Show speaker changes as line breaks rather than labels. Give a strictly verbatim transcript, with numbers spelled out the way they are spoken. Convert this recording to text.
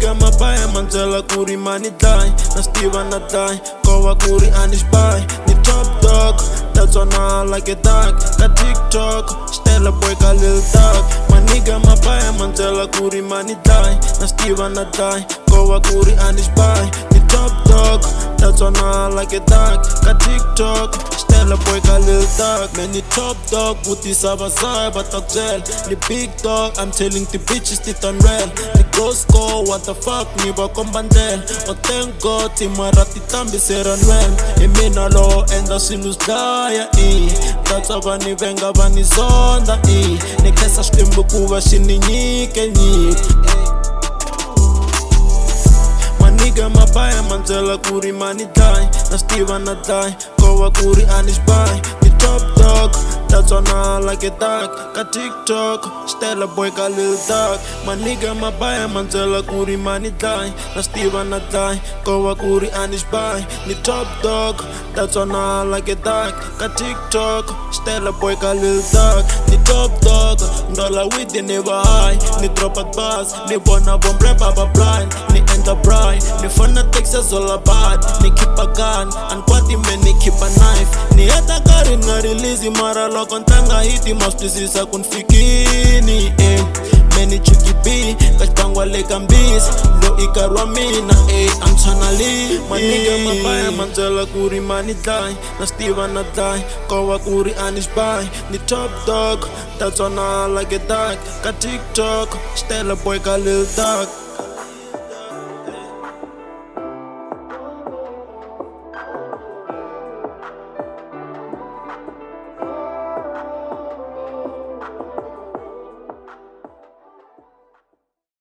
Maniga mabaya manzela kuri mani die. Na Steven na die, kowa kuri anish buy. Ni top dog, that's on all like a dog. Ka TikTok, Stella boy ka lil dog. Maniga mabaya manzela kuri mani die. Na Steven na die, kowa kuri anish buy. Ni top dog, that's on all like a dog. Ka TikTok, Stella boy ka lil dog. Man ni top dog, buti sabasay batak gel. Ni big dog, I'm telling the bitches it unreal. Ni ghost go, what the fuck, ni ba kombandel. Oh thank God, timarati tambi seranwel. Imina lo, enda sinus daya i. Tatsa bani venga bani zonda i. Ni kesa shkimbu kuva shini nyike nyike. Maniga mabaya manzela kuri mani die. Na Steven na die, kowa kuri anish buy. Ni top dog, that's on all like a dog. Ka TikTok, Stella boy ka lil dog. Maniga mabaya manzela kuri mani die. Na Steven na die, kowa kuri anish buy. Ni top dog, that's on all like a dog. Ka TikTok, Stella boy ka lil dog. Ni top dog, ndola with the never high. Ni drop at bars, ni bona bomb rap up blind. Ni enterprise, ni fana Texas all about. Ni keep a gun, and kwati man ni keep a knife. Ni hata gari na release mara loko ntanga hiti maspisisa kunfikini eh. Many chuki B, kachpangwa leka mbis. Lo ikarwa mina eh, I'm tryna leave. Maniga mabaya manzela kuri mani die. Na Steven na die, kowa kuri anish buy. Ni top dog, that's on all like a dog. Ka TikTok, Stella boy ka lil dog.